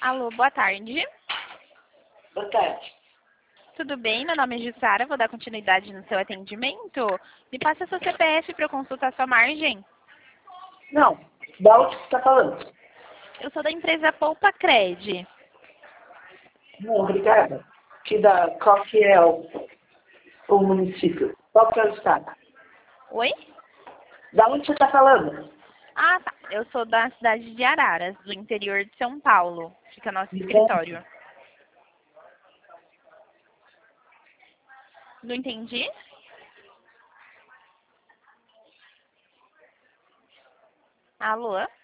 Alô, boa tarde. Boa tarde. Tudo bem? Meu nome é Jussara, vou dar continuidade no seu atendimento. Me passa seu CPF para eu consultar sua margem. Não, da onde você está falando? Eu sou da empresa Poupa Cred. Não, obrigada. Qual que é o município? Qual que é o estado? Oi? Da onde você está falando? Ah, tá. Eu sou da cidade de Araras, do interior de São Paulo. Fica nosso Então, escritório. Não entendi? Alô?